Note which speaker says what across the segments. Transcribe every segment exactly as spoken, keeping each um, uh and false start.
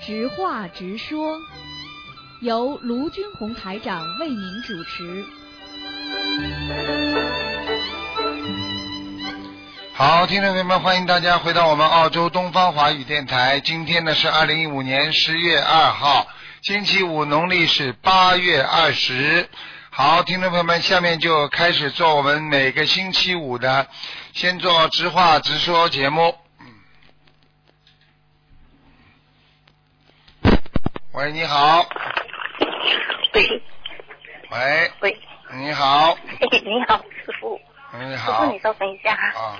Speaker 1: 直话直说，由卢军红台长为您主持。
Speaker 2: 好，听众朋友们，欢迎大家回到我们澳洲东方华语电台。今天呢是二零一五年十月二号，星期五，农历是八月二十。好，听众朋友们，下面就开始做我们每个星期五的先做直话直说节目。喂，你好。
Speaker 3: 喂。
Speaker 2: 喂。
Speaker 3: 喂。
Speaker 2: 你好。
Speaker 3: 哎，你好，师傅。
Speaker 2: 你好。
Speaker 3: 师傅，你稍等一下。
Speaker 2: 啊。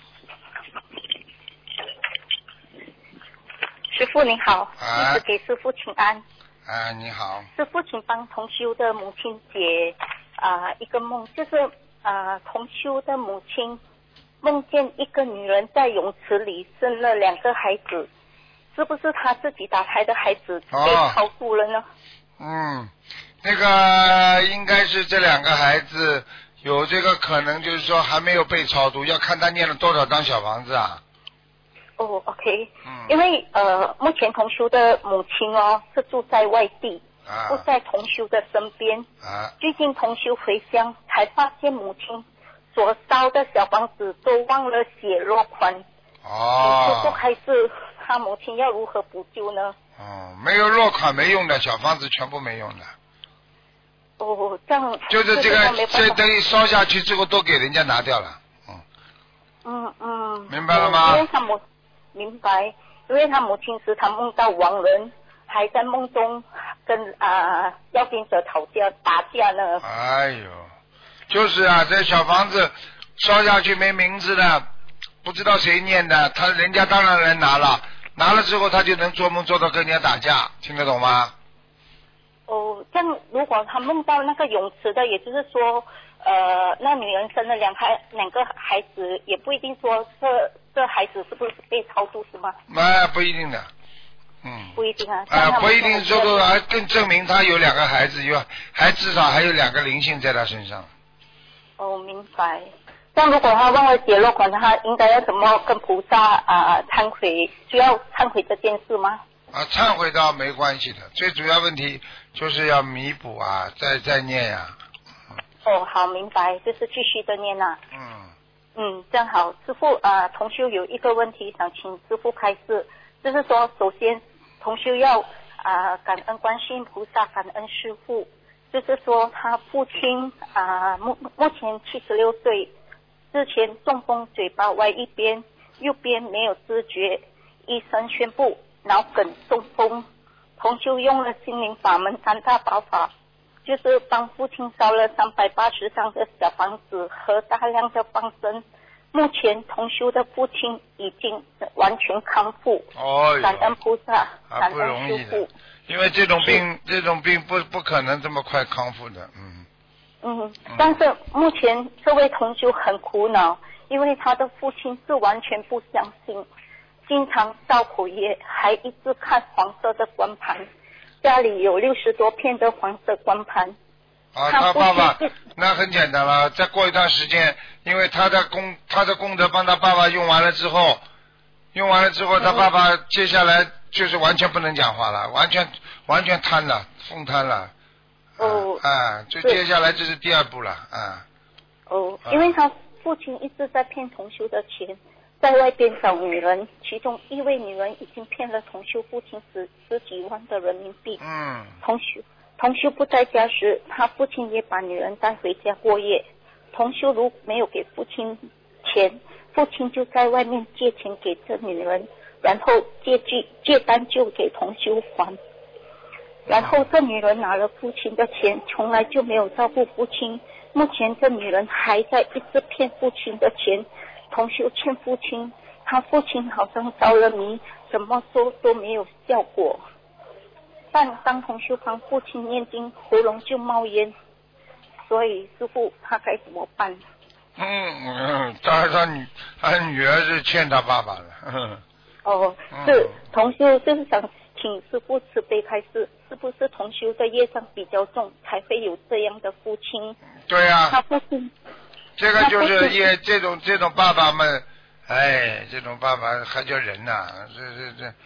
Speaker 3: 师傅你好，
Speaker 2: 啊、
Speaker 3: 一直给师傅请安。
Speaker 2: 啊，你好。
Speaker 3: 师傅，请帮同修的母亲解啊、呃、一个梦，就是啊、呃、同修的母亲梦见一个女人在泳池里生了两个孩子，是不是她自己打胎的孩子被超度了呢？
Speaker 2: 哦、嗯，那个应该是这两个孩子有这个可能，就是说还没有被超度，要看他念了多少张小房子啊。
Speaker 3: 哦 ，OK，
Speaker 2: 嗯，
Speaker 3: 因为呃，目前同修的母亲哦是住在外地，
Speaker 2: 啊、
Speaker 3: 不在同修的身边。
Speaker 2: 啊，
Speaker 3: 最近同修回乡，才发现母亲所烧的小房子都忘了写落款。
Speaker 2: 哦。
Speaker 3: 师父还是他母亲要如何补救呢？
Speaker 2: 哦，没有落款没用的，小房子全部没用的。
Speaker 3: 哦，这样
Speaker 2: 就是这个，这等于烧下去之后都给人家拿掉了。嗯。
Speaker 3: 嗯嗯。
Speaker 2: 明白了吗？
Speaker 3: 因为他母明白，因为他母亲时常梦到亡人，还在梦中跟啊要经者吵架打架呢。
Speaker 2: 哎呦，就是啊，这小房子烧下去没名字的，不知道谁念的，他人家当然人拿了，拿了之后他就能做梦做到跟人家打架，听得懂吗？
Speaker 3: 哦，这样如果他梦到那个泳池的，也就是说，呃，那女人生了两孩两个孩子，也不一定说这这孩子是不是被超度是吗？
Speaker 2: 哎，不一定的，嗯。
Speaker 3: 不一定啊。
Speaker 2: 啊、呃，不一定，这个还更证明他有两个孩子，有还至少还有两个灵性在他身上。
Speaker 3: 哦，明白。但如果他忘了解落款，他应该要怎么跟菩萨啊忏悔？需要忏悔这件事吗？
Speaker 2: 啊，忏悔倒没关系的，最主要问题就是要弥补啊，再再念呀、
Speaker 3: 啊。哦，好，明白，就是继续的念啊。
Speaker 2: 嗯。
Speaker 3: 嗯，这样好，师父啊，同修有一个问题想请师父开示，就是说，首先同修要啊感恩观世音菩萨，感恩师父，就是说他父亲啊目目前七十六岁，之前中风，嘴巴歪一边，右边没有知觉，医生宣布脑梗中风，同修用了心灵法门三大宝法，就是帮父亲烧了三百八十张的小房子和大量的放生。目前同修的父亲已经完全康复，
Speaker 2: 哦，
Speaker 3: 感恩菩萨，感
Speaker 2: 不容易
Speaker 3: 恩师父。
Speaker 2: 因为这种病，这种病不不可能这么快康复的，嗯。
Speaker 3: 嗯，但是目前这位同修很苦恼，因为他的父亲是完全不相信，经常造口业，还一直看黄色的光盘，家里有六十多片的黄色光盘。
Speaker 2: 啊，他爸爸那很简单了，再过一段时间，因为他的功他的功德帮他爸爸用完了之后，用完了之后，他爸爸接下来就是完全不能讲话了，完全完全瘫了，疯瘫了。
Speaker 3: 哦。
Speaker 2: 啊，就接下来这是第二步了，啊。
Speaker 3: 哦，因为他父亲一直在骗同修的钱，在外边找女人，其中一位女人已经骗了同修父亲十十几万的人民币。
Speaker 2: 嗯。
Speaker 3: 同修同修不在家时，他父亲也把女人带回家过夜。同修如没有给父亲钱，父亲就在外面借钱给这女人，然后借据借单就给同修还。然后这女人拿了父亲的钱，从来就没有照顾父亲。目前这女人还在一直骗父亲的钱，同修欠父亲，他父亲好像着了迷，怎么说都没有效果。但当同修帮父亲念经，喉咙就冒烟，所以师父他该怎么办？
Speaker 2: 嗯嗯，当然他女他女儿是欠他爸爸的。嗯、
Speaker 3: 哦，是同修就是想请师父慈悲开示，是不是同修的业障比较重，才会有这样的父亲？
Speaker 2: 对呀、啊，
Speaker 3: 他父亲，
Speaker 2: 这个就是业，这种这种爸爸们，哎，这种爸爸还叫人呐、啊？这这这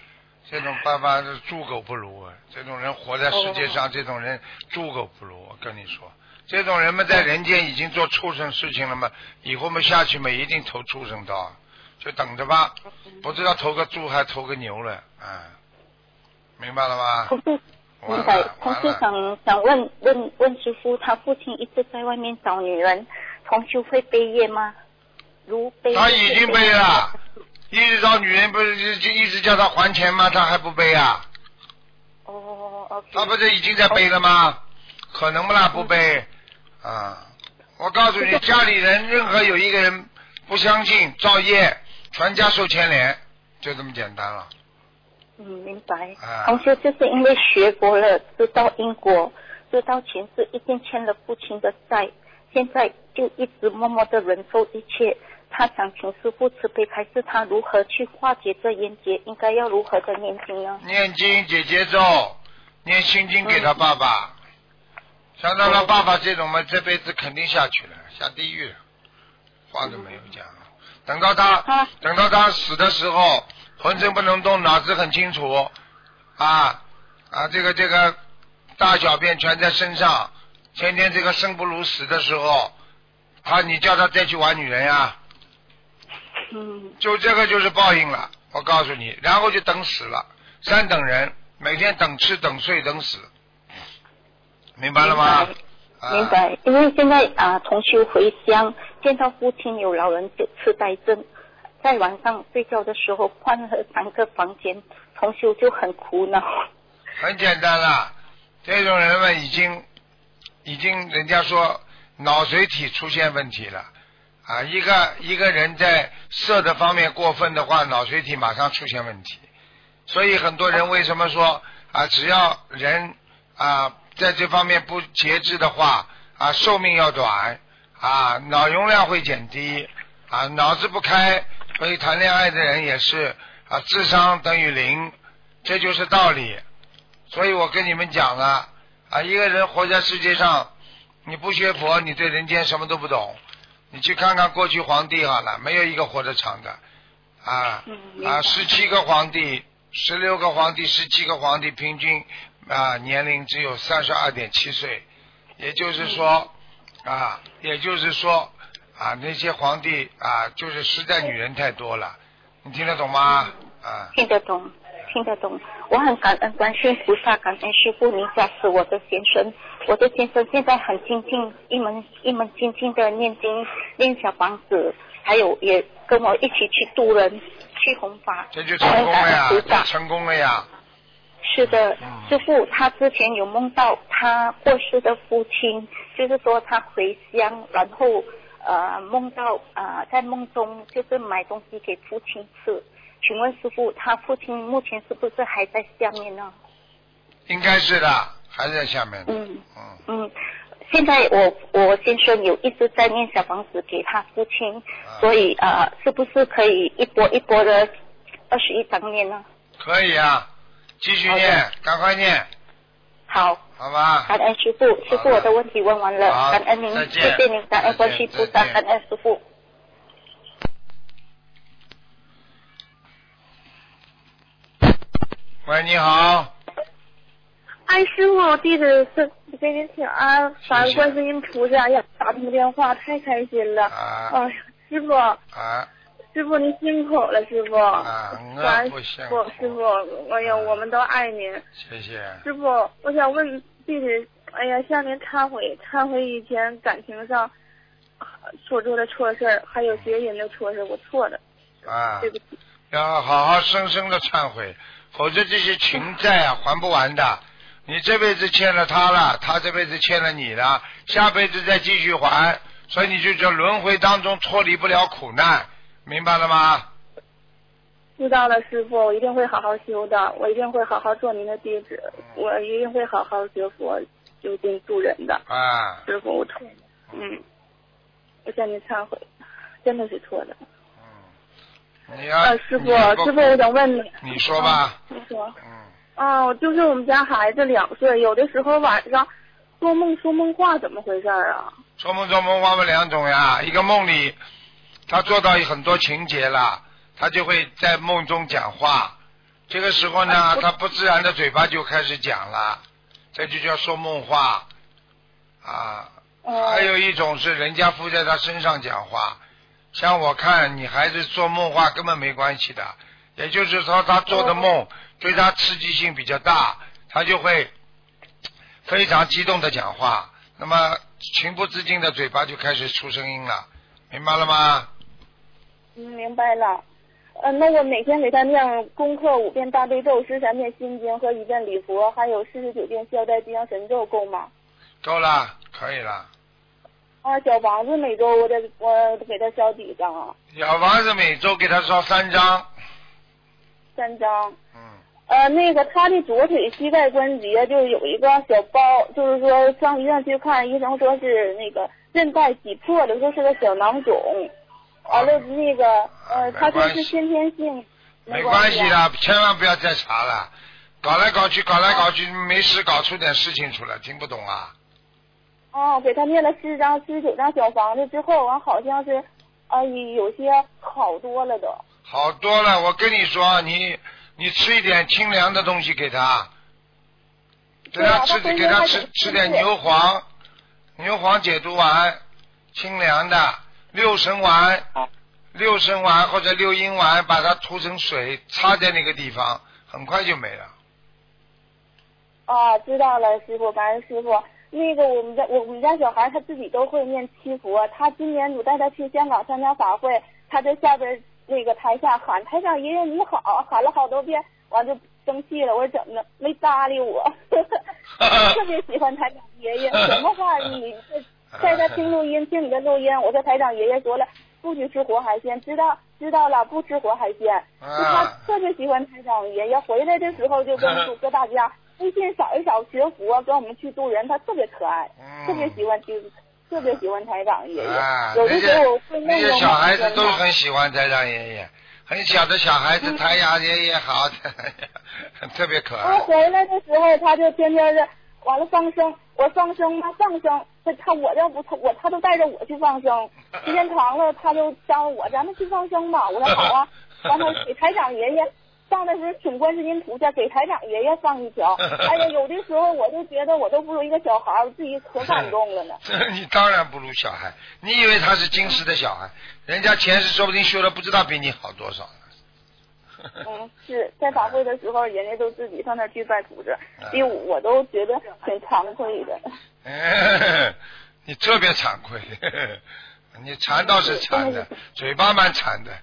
Speaker 2: 这种爸爸是猪狗不如啊！这种人活在世界上，这种人猪狗不如。我跟你说，这种人们在人间已经做畜生事情了嘛，以后嘛下去嘛一定投畜生道，就等着吧，不知道投个猪还投个牛了，啊，明白了吗？
Speaker 3: 同事，明白。同事想想问问问师傅，他父亲一直在外面找女人，同修会背业吗？如背
Speaker 2: 他已经背了。一直找女人，不是就一直叫他还钱吗？他还不背啊？
Speaker 3: 哦 ，OK。
Speaker 2: 他不是已经在背了吗？可能不啦，不背啊！我告诉你，家里人任何有一个人不相信，造业，全家受牵连，就这么简单了。
Speaker 3: 嗯，明白。
Speaker 2: 啊、
Speaker 3: 同修就是因为学过了，知道因果，知道前世一定欠了父亲的债，现在就一直默默的忍受一切。他想请师父慈悲开示他如何去化解这冤结，应该要如何的念经呢？
Speaker 2: 念经解节奏，念心经给他爸爸。嗯、像他他爸爸这种嘛，这辈子肯定下去了，下地狱了，话都没有讲。等到他，啊、等到他死的时候，浑身不能动，脑子很清楚，啊啊，这个这个大小便全在身上，天天这个生不如死的时候，他你叫他再去玩女人呀？
Speaker 3: 嗯，
Speaker 2: 就这个就是报应了，我告诉你，然后就等死了，三等人，每天等吃等睡等死，明白了吗？
Speaker 3: 明白，啊、因为现在啊，同修回乡，见到父亲有老人就痴呆症，在晚上睡觉的时候换了三个房间，同修就很苦恼。
Speaker 2: 很简单了，这种人们已经已经人家说脑髓体出现问题了。啊，一个一个人在色的方面过分的话，脑髓体马上出现问题。所以很多人为什么说啊，只要人啊在这方面不节制的话，啊寿命要短，啊脑容量会减低，啊脑子不开，所以谈恋爱的人也是啊智商等于零，这就是道理。所以我跟你们讲了，啊一个人活在世界上，你不学佛，你对人间什么都不懂。你去看看过去皇帝好了，没有一个活得长的，啊啊，十七个皇帝，十六个皇帝，十七个皇帝，平均啊年龄只有三十二点七岁，也就是说啊，也就是说啊那些皇帝啊，就是实在女人太多了，你听得懂吗？啊，
Speaker 3: 听得懂，听得懂。我很感恩观世音菩萨，感恩师父您加持我的先生。我的先生现在很精进，一门一门精进的念经，念小房子，还有也跟我一起去渡人，去弘法。
Speaker 2: 这就成功了呀，这成功了呀。
Speaker 3: 是的，
Speaker 2: 嗯、
Speaker 3: 师父，他之前有梦到他过世的父亲，就是说他回乡，然后呃梦到呃在梦中就是买东西给父亲吃。请问师父，他父亲目前是不是还在下面呢？
Speaker 2: 应该是的，还在下面。
Speaker 3: 嗯嗯嗯，现在我我先生有一直在念小房子给他父亲，啊、所以呃，是不是可以一波一波的二十一章念呢？
Speaker 2: 可以啊，继续念，赶快念。
Speaker 3: 好。
Speaker 2: 好吧。
Speaker 3: 感恩师父，师父我的问题问完了，感恩您，谢谢您，感恩观世菩萨，感恩师父。
Speaker 2: 喂，你好。
Speaker 4: 哎，师傅，弟子是给您请安，感恩观世音菩萨呀，打通电话太开心了。
Speaker 2: 啊。
Speaker 4: 哎呀，师傅。
Speaker 2: 啊。
Speaker 4: 师傅您辛苦了，师傅。
Speaker 2: 啊，我不辛苦。
Speaker 4: 师傅，哎呀，我们都爱您。
Speaker 2: 谢谢。
Speaker 4: 师傅，我想问弟子，哎呀，向您忏悔，忏悔以前感情上所做的错事，还有结人的错事，我错了。
Speaker 2: 啊。
Speaker 4: 对不起。
Speaker 2: 要好好深深的忏悔。否则这些情债啊还不完的，你这辈子欠了他了，他这辈子欠了你了，下辈子再继续还，所以你就在轮回当中脱离不了苦难，明白了吗？
Speaker 4: 知道了，师傅，我一定会好好修的，我一定会好好做您的弟子，我一定会好好学佛修经助人的。
Speaker 2: 啊，
Speaker 4: 师傅，我错了，嗯，我向您忏悔，真的是错的。
Speaker 2: 你要、
Speaker 4: 啊、师傅，师傅，我想问你。
Speaker 2: 你说吧。
Speaker 4: 你说。
Speaker 2: 嗯。
Speaker 4: 哦，就是我们家孩子两岁，有的时候晚上做梦说梦话，怎么回事啊？
Speaker 2: 做梦做梦话分两种呀，一个梦里他做到很多情节了，他就会在梦中讲话， 这个时候呢，他不自然的嘴巴就开始讲了，这就叫说梦话啊。还有一种是人家附在他身上讲话，像我看你孩子做梦话根本没关系的，也就是说他做的梦对他刺激性比较大，他就会非常激动的讲话，那么情不自禁的嘴巴就开始出声音了，明白了吗？
Speaker 4: 嗯，明白了。呃，那我每天给他念功课五遍大悲咒，十三遍心经和一遍礼佛，还有四十九遍消灾吉祥神咒，够吗？
Speaker 2: 够了，可以了。
Speaker 4: 啊，小房子每周我得我给他烧几张啊？
Speaker 2: 小房子每周给他烧三张。
Speaker 4: 三张。
Speaker 2: 嗯。
Speaker 4: 呃，那个他的左腿膝盖关节就有一个小包，就是说上医院去看，医生说是那个韧带挤破了，说是个小囊肿。完了那个呃，他说是先天性。
Speaker 2: 没关系的，千万不要再查了，搞来搞去，搞来搞去，没事搞出点事情出来，听不懂啊？
Speaker 4: 哦，给他念了四张、四十九张小房子之后，完好像是，啊，有些好多了都。
Speaker 2: 好多了，我跟你说，你你吃一点清凉的东西给他，给他吃给他吃吃点牛黄，牛黄解毒丸，清凉的六神丸，六神丸或者六阴丸，把它涂成水，擦在那个地方，很快就没了。
Speaker 4: 啊，知道了，师傅，感恩师傅。那个我们家我们家小孩他自己都会念七佛，他今年我带他去香港参加法会，他在下边那个台下喊台长爷爷你好，喊了好多遍，完就生气了，我说怎么的没搭理我，特别喜欢台长爷爷，什么话你在他听录音听你的录音，我说台长爷爷说了不许吃活海鲜，知道知道了，不吃活海鲜，就他特别喜欢台长爷爷，回来的时候就跟跟大家微信扫一扫学佛，跟我们去渡人，他特别可爱，嗯、特别喜欢听，特别喜欢台长爷爷。
Speaker 2: 啊、
Speaker 4: 有的时候我会
Speaker 2: 那些小孩子都很喜欢台长爷爷，很小的小孩子，台长爷爷好，特别可爱。
Speaker 4: 他回来的时候，他就天天的完了放生，我放生他放生，他他我要不他我他都带着我去放生，时间长了他就招我，咱们去放生吧。我说好啊，完了给台长爷爷。放的时候请观世音菩萨给台长爷爷放一条，哎呀，有的时候我都觉得我都不如一个小孩，我自己可感动了呢。
Speaker 2: 你当然不如小孩，你以为他是今世的小孩，人家前世说不定修的不知道比你好多少呢。
Speaker 4: 嗯，是在法会的时候，人家都自己上那儿去拜菩萨，第五我都觉得挺惭愧的。
Speaker 2: 哎，你特别惭愧，你馋倒是馋的，嘴巴蛮馋的。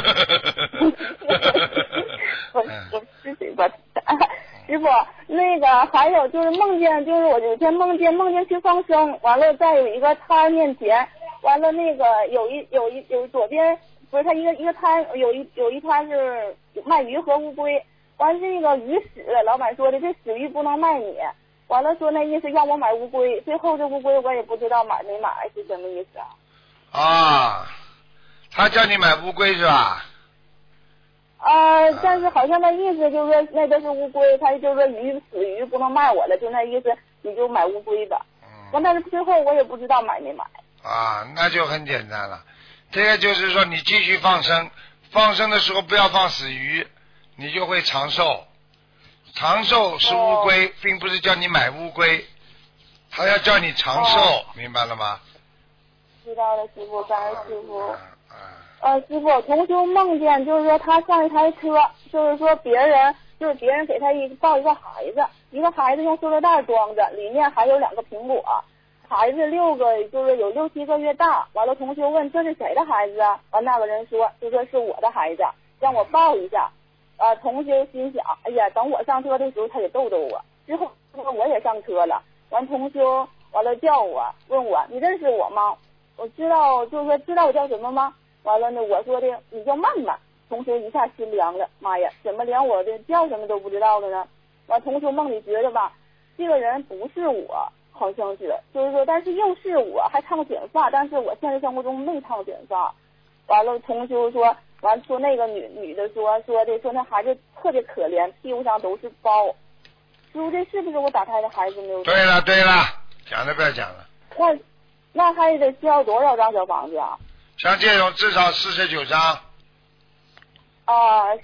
Speaker 4: 我我是嘴巴馋，师傅，那个还有就是梦见，就是我有天梦见梦见去放生，完了在有一个摊面前，完了那个有一有一有左边不是他一个一个摊有一有一摊是卖鱼和乌龟，完了那个鱼死了，老板说的这死鱼不能卖你，完了说那意思让我买乌龟，最后这乌龟我也不知道买没买是什么意思啊？
Speaker 2: 啊。他叫你买乌龟是吧？
Speaker 4: 啊，但是好像那意思就是说那都是乌龟，他就说鱼死鱼不能卖我了，就那意思你就买乌龟吧。完、嗯，但是最后我也不知道买没买。
Speaker 2: 啊，那就很简单了。这个就是说你继续放生，放生的时候不要放死鱼，你就会长寿。长寿是乌龟，哦、并不是叫你买乌龟，他要叫你长寿，哦、明白了吗？
Speaker 4: 知道了，师傅，感恩师傅。呃，师傅，同修梦见就是说他上一台车，就是说别人就是别人给他一抱一个孩子，一个孩子用塑料袋装着，里面还有两个苹果，孩子六个就是有六七个月大。完了，同修问这是谁的孩子啊？完那个人说就说是我的孩子，让我抱一下。呃，同修心想，哎呀，等我上车的时候他也逗逗我。之后我也上车了，完同修完了叫我问我你认识我吗？我知道，就是说知道我叫什么吗？完了呢，我说的你叫曼曼，同学一下心凉了，妈呀，怎么连我的叫什么都不知道了呢？完，同学梦里觉得吧，这个人不是我，好像是，就是说，但是又是我，还烫卷发，但是我现实生活中没烫卷发。完了，同学说，完说那个女女的说说的说那孩子特别可怜，屁股上都是包。师傅，这是不是我打胎的孩子没有？
Speaker 2: 对了对了，讲都不要讲了。
Speaker 4: 那那还得需要多少张小房子啊？
Speaker 2: 像这种至少四十九张。
Speaker 4: 啊，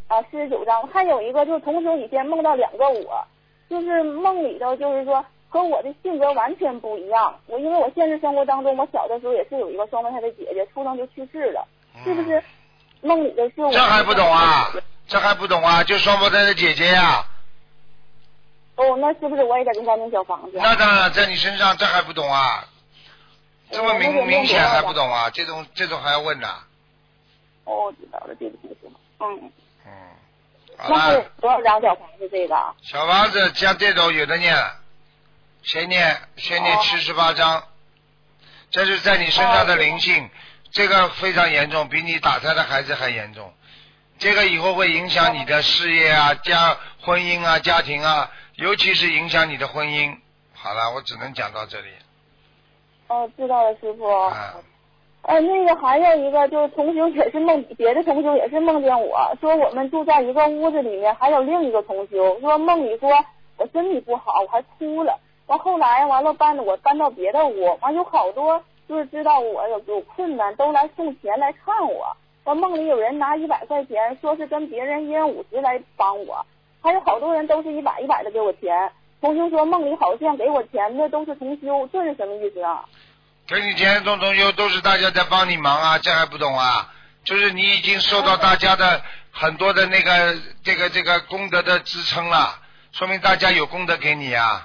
Speaker 4: 啊，四十九章。还有一个就是同修以前梦到两个我，就是梦里头就是说和我的性格完全不一样。我因为我现实生活当中，我小的时候也是有一个双胞胎的姐姐，出生就去世了，是不是？梦里的是我。
Speaker 2: 这还不懂啊？这还不懂啊？就双胞胎的姐姐呀。
Speaker 4: 哦，那是不是我也得跟他念小房子？
Speaker 2: 那当然，在你身上这还不懂啊？这么明、哦、明显还不懂啊？这种这种还要问呢？
Speaker 4: 哦，知道了，对不起，嗯
Speaker 2: 嗯，
Speaker 4: 那是多少张小房子这个？
Speaker 2: 小房子像这种有的念，先念先念七十八章，这是在你身上的灵性，哦、这个非常严重，比你打胎的孩子还严重。这个以后会影响你的事业啊、家婚姻啊、家庭啊，尤其是影响你的婚姻。好了，我只能讲到这里。
Speaker 4: 哦，知道了，师傅。
Speaker 2: 啊。
Speaker 4: 呃，那个还有一个就是同修也是梦，别的同修也是梦见我说我们住在一个屋子里面，还有另一个同修说梦里说我身体不好，我还哭了。完后来完了搬我搬到别的屋，完有好多就是知道我有有困难，都来送钱来看我。完梦里有人拿一百块钱，说是跟别人一人五十来帮我，还有好多人都是一百一百的给我钱。同修说梦里好像给我钱的都是同修，这是什么意思啊？
Speaker 2: 给你钱同同修都是大家在帮你忙啊，这还不懂啊？就是你已经受到大家的很多的那个这个这个功德的支撑了，说明大家有功德给你啊。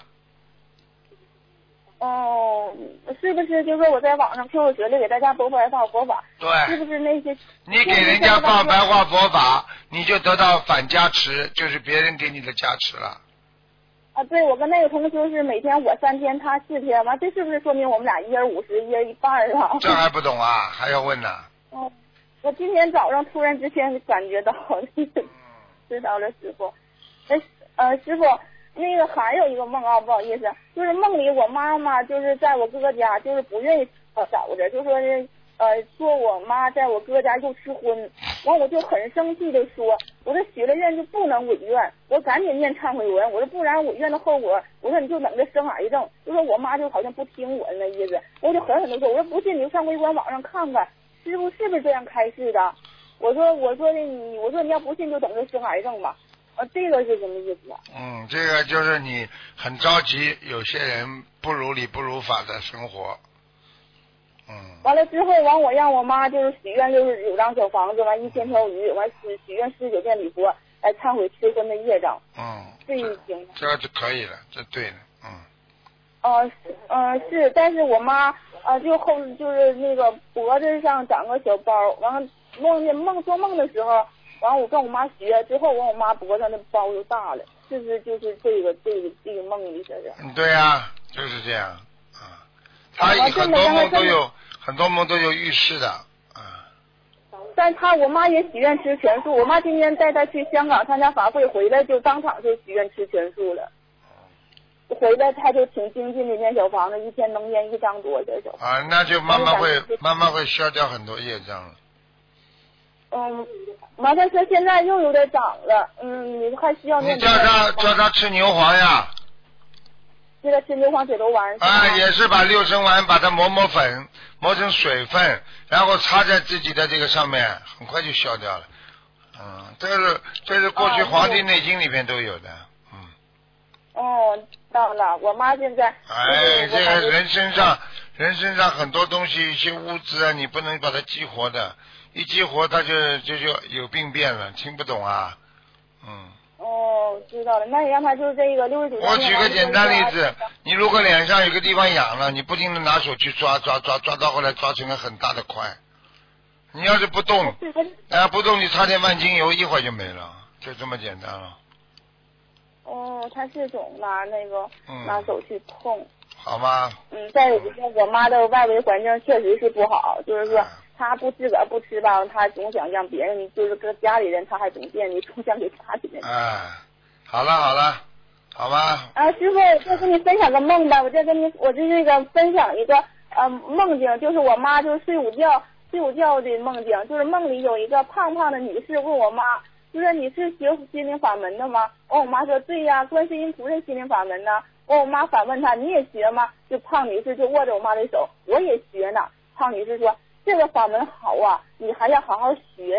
Speaker 4: 哦，是不是就说我在网上 Q Q 群里给大家播白话佛法？
Speaker 2: 对。
Speaker 4: 是不是那些？
Speaker 2: 你给人家放白话佛法，你就得到反加持，就是别人给你的加持了。
Speaker 4: 啊，对，我跟那个同学是每天我三天，他四天，完这是不是说明我们俩一人五十，一人一半啊？
Speaker 2: 这还不懂啊？还要问呢？
Speaker 4: 哦，我今天早上突然之间感觉到，知道了，师傅。哎，呃，师傅，那个还有一个梦啊，不好意思，就是梦里我妈妈就是在我哥家，就是不愿意呃找着，就说是呃说我妈在我哥家又吃荤，完我就很生气的说，我说许了愿就不能违愿，我赶紧念忏悔文，我说不然违愿的后果，我说你就等着生癌症，就说我妈就好像不听我那意思，我就狠狠的说，我说不信你就上微博网上看看，师傅是不是这样开示的？我说我说的你，我说你要不信就等着生癌症吧。啊，这个是什么意思啊？
Speaker 2: 嗯，这个就是你很着急，有些人不如理不如法的生活。嗯。
Speaker 4: 完了之后，完我让我妈就是许愿，就是有张小房子，完一千条鱼，完许许愿四十九遍礼佛，来忏悔吃荤的业障。
Speaker 2: 嗯。
Speaker 4: 这一行。
Speaker 2: 这个就可以了，这对了，嗯。
Speaker 4: 哦，是，嗯是，但是我妈啊，就后就是那个脖子上长个小包，完了梦见梦做梦的时候。完我跟我妈学之后，完我妈脖子上的包就大了，是不是就是这个这个这个梦里这是？
Speaker 2: 嗯，对呀、啊，就是这样啊。他很多梦都有，很多梦都有预示的啊。
Speaker 4: 但他我妈也许愿吃全素，我妈今天带她去香港参加法会，回来就当场就许愿吃全素了。回来他就挺精进的念小房子，一天能念一张多的小房子。
Speaker 2: 啊，那就慢慢会慢慢会消掉很多业障了。
Speaker 4: 嗯，完了说现在又有点长了，嗯，你还需要念。
Speaker 2: 你叫他叫他吃牛黄呀。
Speaker 4: 叫他吃牛黄水头丸。
Speaker 2: 啊，也是把六神丸把它磨磨粉，磨成水分，然后擦在自己的这个上面，很快就消掉了。嗯，这是这是过去《黄帝内经》里面都有的。嗯。
Speaker 4: 哦，到了，我妈现在。
Speaker 2: 哎，这个人身上人身上很多东西，一些物质啊，你不能把它激活的。一激活他就就就有病变了，听不懂啊，嗯。
Speaker 4: 哦，知道了，那你让他就是这个六十九。
Speaker 2: 我举个简单例子，你如果脸上有个地方痒了，你不停的拿手去抓抓抓抓到后来抓成了很大的块，你要是不动，哎不动你擦点万金油一会儿就没了，就这么简单了。
Speaker 4: 哦，他是总拿那个、嗯、拿手去碰。
Speaker 2: 好吗？
Speaker 4: 嗯，再有一个我妈的外围环境确实是不好，就是说。他不自个儿不吃吧，他总想让别人，就是跟家里人，他还总惦记，总想给家里人。
Speaker 2: 哎，好了好了，好吧。
Speaker 4: 啊，师傅，我再跟你分享个梦吧，我再跟你，我就这个分享一个呃梦境，就是我妈就是睡午觉睡午觉的梦境，就是梦里有一个胖胖的女士问我妈，就说你是学心灵法门的吗？完我妈说对呀，观世音菩萨心灵法门呢。完我妈反问她你也学吗？就胖女士就握着我妈的手，我也学呢。胖女士说。这个法门好啊，你还要好好学呀。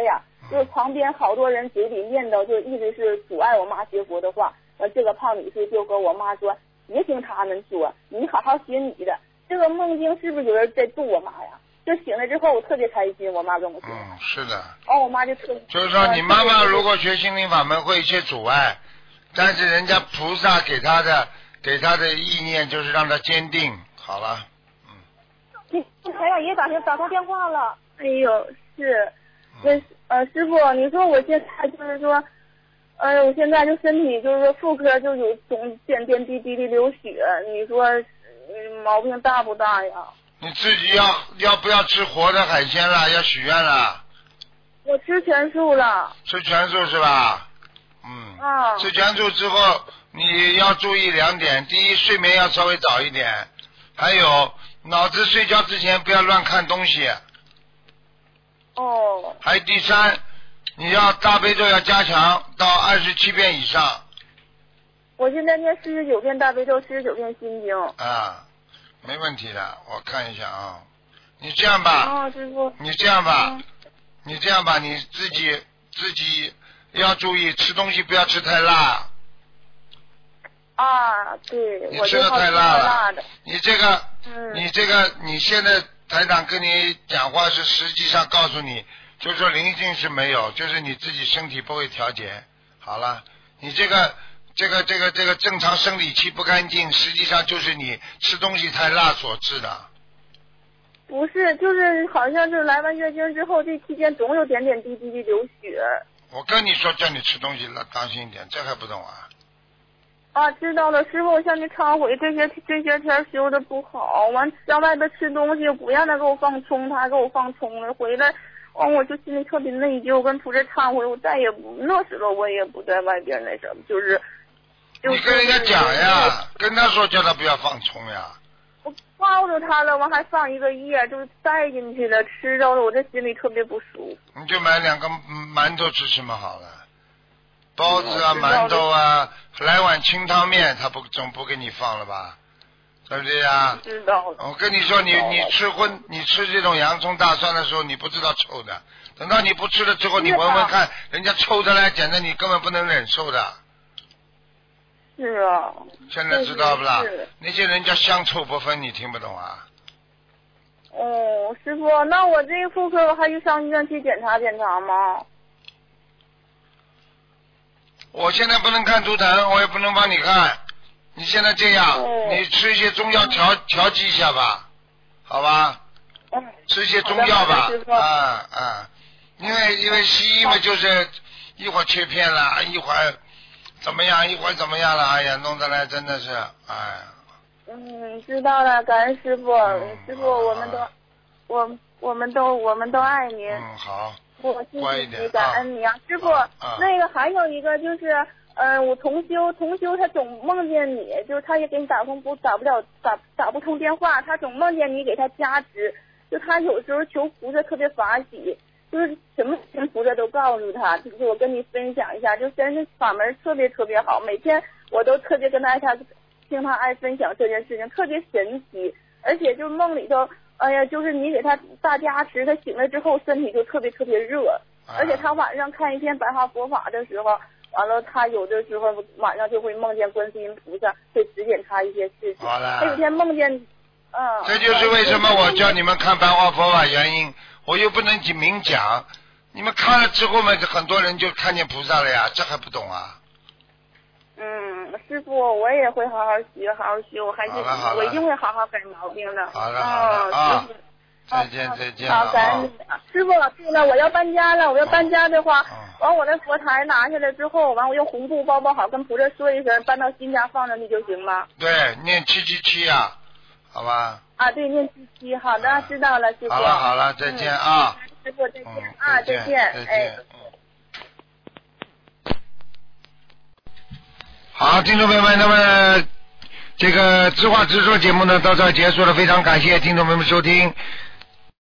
Speaker 4: 就是旁边好多人嘴里念叨，就一直是阻碍我妈学佛的话。呃，这个胖女士就和我妈说，别听他们说，你好好学你的。这个梦境是不是有人在度我妈呀？就醒了之后我特别开心，我妈跟我说。
Speaker 2: 嗯，是的。
Speaker 4: 哦，我妈就特。
Speaker 2: 就是说，你妈妈如果学心灵法门会有一些阻碍，但是人家菩萨给她的给她的意念就是让她坚定。好了，
Speaker 4: 嗯。你台长也打打通电话了。哎呦，是，那呃师傅，你说我现在就是说。哎呦，我现在就身体就是说妇科就有总点点滴滴的流血，你说、嗯、毛病大不大呀？
Speaker 2: 你自己要要不要吃活的海鲜了？要许愿了？
Speaker 4: 我吃全素了。
Speaker 2: 吃全素是吧？嗯。
Speaker 4: 啊。
Speaker 2: 吃全素之后，你要注意两点：第一，睡眠要稍微早一点；还有，脑子睡觉之前不要乱看东西。
Speaker 4: 哦。
Speaker 2: 还有第三。你要大悲咒要加强到二十七遍以上。
Speaker 4: 我现在念四十九遍大悲咒，四十九遍心经。
Speaker 2: 啊，没问题的，我看一下啊。你这样吧，
Speaker 4: 啊，师傅。
Speaker 2: 你这样吧，
Speaker 4: 嗯、
Speaker 2: 你这样吧，你自己自己要注意吃东西不要吃太辣。
Speaker 4: 啊，对，
Speaker 2: 你吃的太辣了。
Speaker 4: 的
Speaker 2: 你这个，
Speaker 4: 嗯、
Speaker 2: 你这个，你现在台长跟你讲话是实际上告诉你。就是说灵性是没有，就是你自己身体不会调节。好了，你这个这个这个这个正常生理期不干净，实际上就是你吃东西太辣所致的。
Speaker 4: 不是，就是好像是来完月经之后，这期间总有点点滴滴的流血。
Speaker 2: 我跟你说，叫你吃东西了，当心一点，这还不懂啊？
Speaker 4: 啊，知道了，师傅，我向你忏悔，这些这些天修的不好，完上外边吃东西不让他给我放葱，他还给我放葱了，回来。哦，我就心里特别内疚，跟菩萨忏悔，我再也不那时候我也不在外边那什么，就是。就是、
Speaker 2: 你跟人家讲呀，跟他说叫他不要放葱呀。
Speaker 4: 我抱着他了，我还放一个叶，就是带进去了，吃着了，我这心里特别不舒服。
Speaker 2: 你就买两个馒头吃吃嘛好了，包子啊、馒头啊，来碗清汤面，他不总不给你放了吧？对不对呀？
Speaker 4: 知道了。
Speaker 2: 我跟你说，你你吃荤，你吃这种洋葱大蒜的时候，你不知道臭的。等到你不吃了之后，你闻闻看，人家臭的来，简直你根本不能忍受的。
Speaker 4: 是啊。
Speaker 2: 现在知道不啦？那些人叫香臭不分，你听不懂啊？
Speaker 4: 哦，师傅，那我这个妇科我还去上医院去检查检查吗？
Speaker 2: 我现在不能看图腾，我也不能帮你看。你现在这样，
Speaker 4: 哦、
Speaker 2: 你吃一些中药调调剂一下吧，好吧？
Speaker 4: 嗯。
Speaker 2: 吃一些中药吧，啊啊，因为因为西医嘛，就是一会儿切片了，一会儿怎么样，一会儿怎么样了，哎呀，弄得来真的是，哎。
Speaker 4: 嗯，知道了，感恩师傅，
Speaker 2: 嗯、
Speaker 4: 师傅，我们都，我我们都我们都爱您。
Speaker 2: 嗯，好。
Speaker 4: 我谢谢你，
Speaker 2: 感
Speaker 4: 恩你啊，师傅。啊、那个还有一个就是。呃，我同修，同修他总梦见你，就是他也给你打通不打不了打打不通电话，他总梦见你给他加持，就他有时候求菩萨特别法喜，就是什么事情菩萨都告诉他，就是我跟你分享一下，就真是法门特别特别好，每天我都特别跟他他听他爱分享这件事情，特别神奇，而且就梦里头，哎呀，就是你给他大加持，他醒了之后身体就特别特别热，而且他晚上看一篇白话佛法的时候。完了，他有的时候晚上就会梦见观世音菩萨，会指点他一些事情。
Speaker 2: 好了。
Speaker 4: 他有天梦见，嗯。
Speaker 2: 这就是为什么我叫你们看白话佛法原因，我又不能明讲，你们看了之后嘛，很多人就看见菩萨了呀，这还不懂啊？
Speaker 4: 嗯，师傅，我也会好好学，好好学，我还是我一定会好好改毛病的。
Speaker 2: 好了好了啊。再见再见。
Speaker 4: 好，感恩你。师傅，对了，我要搬家了，我要搬家的话，完我那佛台拿下来之后，完我用红布包包好，跟菩萨说一声，搬到新家放上去就行了。
Speaker 2: 对，念七七七啊，好吧。
Speaker 4: 啊，对，念七七，好的，知道了，师傅。
Speaker 2: 好了好了，再见啊。
Speaker 4: 师傅再见啊，再见，哎。
Speaker 2: 好，听众朋友们，那么这个知话直说节目呢到这儿结束了，非常感谢听众朋友们收听。